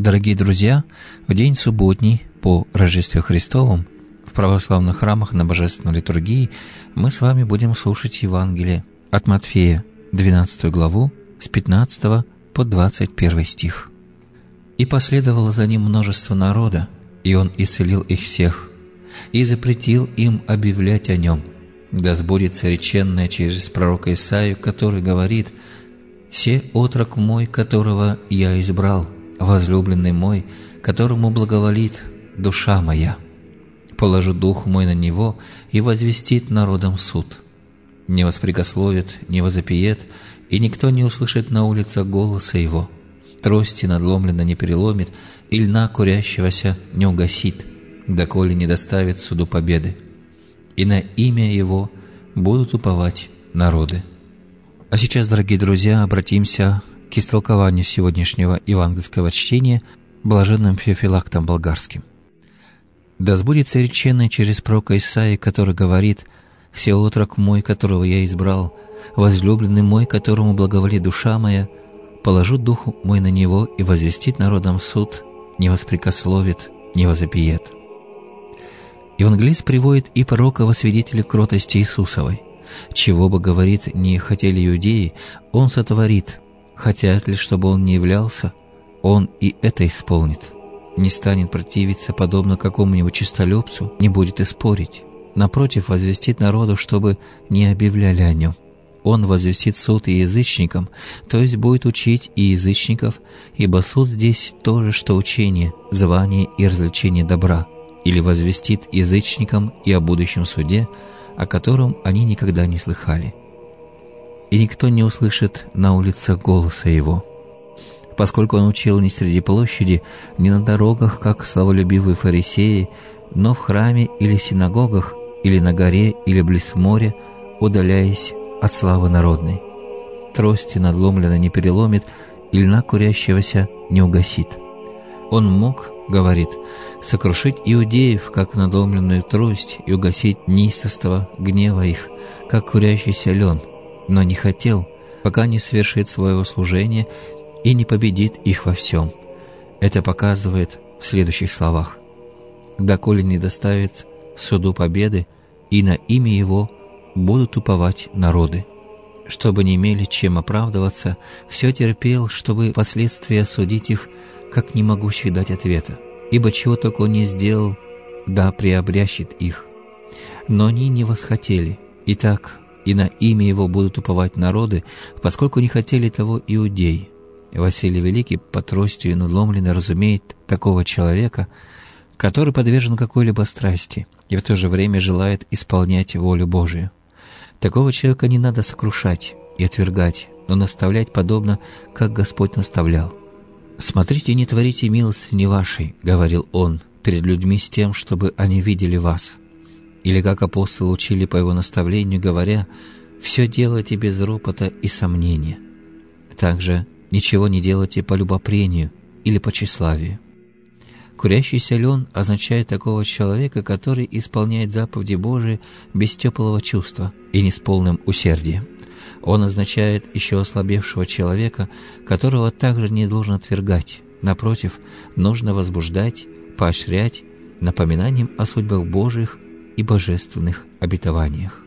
Дорогие друзья, в день субботний по Рождестве Христовом в православных храмах на Божественной литургии мы с вами будем слушать Евангелие от Матфея, 12 главу, с 15 по 21 стих. «И последовало за ним множество народа, и он исцелил их всех, и запретил им объявлять о нем. Да сбудется реченное через пророка Исаию, который говорит: «Се отрок мой, которого я избрал, возлюбленный мой, которому благоволит душа моя. Положу дух мой на него, и возвестит народам суд. Не воспрекословит, не возопиет, и никто не услышит на улицах голоса его. Трости надломленно не переломит, и льна курящегося не угасит, доколе не доставит суду победы. И на имя его будут уповать народы». А сейчас, дорогие друзья, обратимся к истолкованию сегодняшнего евангельского чтения блаженным Феофилактом Болгарским. «Да сбудется реченное через пророка Исаии, который говорит: «Се отрок мой, которого я избрал, возлюбленный мой, которому благоволит душа моя, положу дух мой на него, и возвестит народам суд, не воспрекословит, не возопиет». Евангелист приводит и пророка во свидетели кротости Иисусовой. Чего бы, говорит, не хотели иудеи, Он сотворит. Хотят ли, чтобы Он не являлся, Он и это исполнит. Не станет противиться, подобно какому-нибудь честолюбцу, не будет и спорить. Напротив, возвестит народу, чтобы не объявляли о Нем. Он возвестит суд и язычникам, то есть будет учить и язычников, ибо суд здесь то же, что учение, звание и развлечение добра, или возвестит язычникам и о будущем суде, о котором они никогда не слыхали. И никто не услышит на улицах голоса его, поскольку он учил не среди площади, не на дорогах, как славолюбивые фарисеи, но в храме или синагогах, или на горе, или близ моря, удаляясь от славы народной. Трости надломленно не переломит, и льна курящегося не угасит. Он мог, говорит, сокрушить иудеев, как надломленную трость, и угасить неистовство гнева их, как курящийся лен, но не хотел, пока не свершит своего служения и не победит их во всем. Это показывает в следующих словах: «Доколе не доставит суду победы, и на имя его будут уповать народы». Чтобы не имели чем оправдываться, все терпел, чтобы впоследствии осудить их, как не могущих дать ответа. Ибо чего только он не сделал, да приобрящет их. Но они не восхотели. Итак, и на имя его будут уповать народы, поскольку не хотели того иудеи. Василий Великий по тростью надломленно разумеет такого человека, который подвержен какой-либо страсти и в то же время желает исполнять волю Божию. Такого человека не надо сокрушать и отвергать, но наставлять подобно, как Господь наставлял. «Смотрите, не творите милостыни вашей, — говорил Он, — перед людьми с тем, чтобы они видели вас». Или как апостолы учили по Его наставлению, говоря: «Все делайте без ропота и сомнения». Также ничего не делайте по любопрению или по тщеславию. Курящийся лен означает такого человека, который исполняет заповеди Божии без теплого чувства и не с полным усердием. Он означает еще ослабевшего человека, которого также не должен отвергать. Напротив, нужно возбуждать, поощрять напоминанием о судьбах Божьих и божественных обетованиях.